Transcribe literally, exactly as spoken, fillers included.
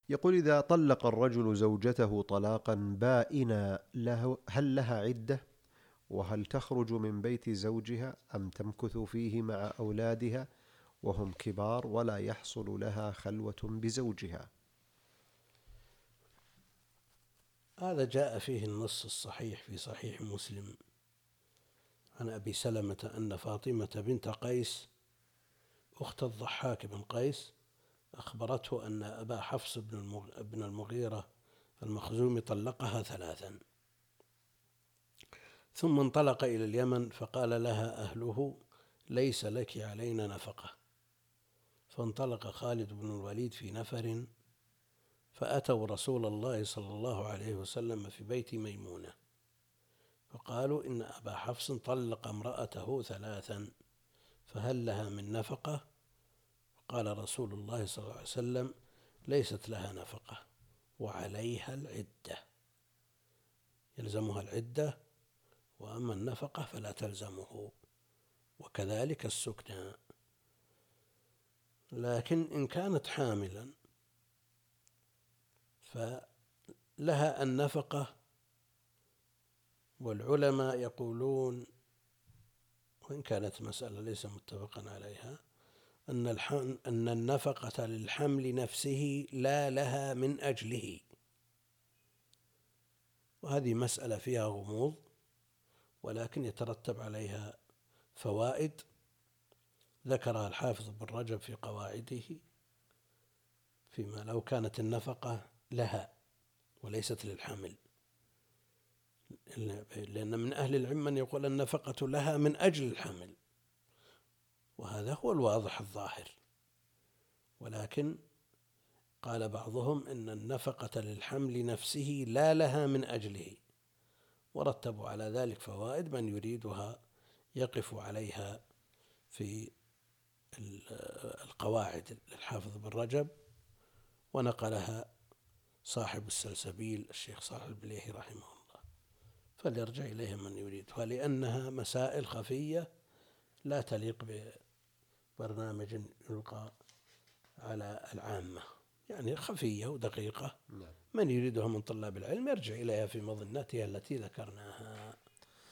يقول: إذا طلق الرجل زوجته طلاقا بائنا له هل لها عدة؟ وهل تخرج من بيت زوجها أم تمكث فيه مع أولادها وهم كبار ولا يحصل لها خلوة بزوجها؟ هذا جاء فيه النص الصحيح في صحيح مسلم عن أبي سلمة أن فاطمة بنت قيس أخت الضحاك بن قيس أخبرته أن أبا حفص بن المغيرة المخزومي طلقها ثلاثا، ثم انطلق إلى اليمن فقال لها أهله: ليس لك علينا نفقة. فانطلق خالد بن الوليد في نفر فأتوا رسول الله صلى الله عليه وسلم في بيت ميمونة فقالوا: إن أبا حفص طلق امرأته ثلاثا فهل لها من نفقة؟ قال رسول الله صلى الله عليه وسلم: ليست لها نفقة وعليها العدة، يلزمها العدة، وأما النفقة فلا تلزمه، وكذلك السكنى. لكن إن كانت حاملا فلها النفقة، والعلماء يقولون، وإن كانت مسألة ليس متفقا عليها، أن أن النفقة للحمل نفسه لا لها من أجله، وهذه مسألة فيها غموض، ولكن يترتب عليها فوائد ذكرها الحافظ بن رجب في قواعده، فيما لو كانت النفقة لها وليست للحمل، لأن من أهل العلم من يقول النفقة لها من أجل الحمل، وهذا هو الواضح الظاهر، ولكن قال بعضهم إن النفقة للحمل نفسه لا لها من أجله، ورتبوا على ذلك فوائد من يريدها يقف عليها في القواعد للحافظ بن رجب، ونقلها صاحب السلسبيل الشيخ صالح البليهي رحمه الله، فليرجع إليها من يريدها، لأنها مسائل خفية لا تليق ببرنامج يلقى على العامة، يعني خفية ودقيقة. من يريدها من طلاب العلم يرجع إليها في مظنتها التي ذكرناها.